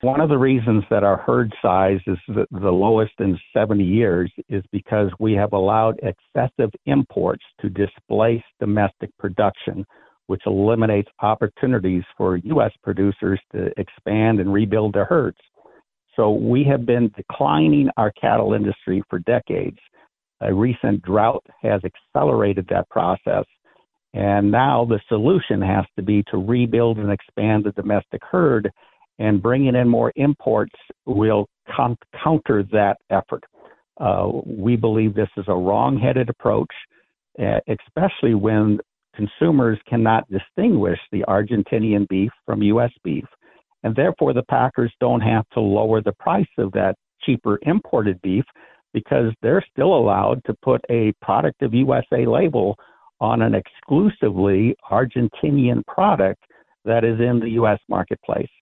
One of the reasons that our herd size is the lowest in 70 years is because we have allowed excessive imports to displace domestic production, which eliminates opportunities for U.S. producers to expand and rebuild their herds. So we have been declining our cattle industry for decades. A recent drought has accelerated that process. And now the solution has to be to rebuild and expand the domestic herd, and bringing in more imports will counter that effort. We believe this is a wrong-headed approach, especially when consumers cannot distinguish the Argentinian beef from U.S. beef. And therefore, the packers don't have to lower the price of that cheaper imported beef because they're still allowed to put a product of USA label on an exclusively Argentinian product that is in the U.S. marketplace.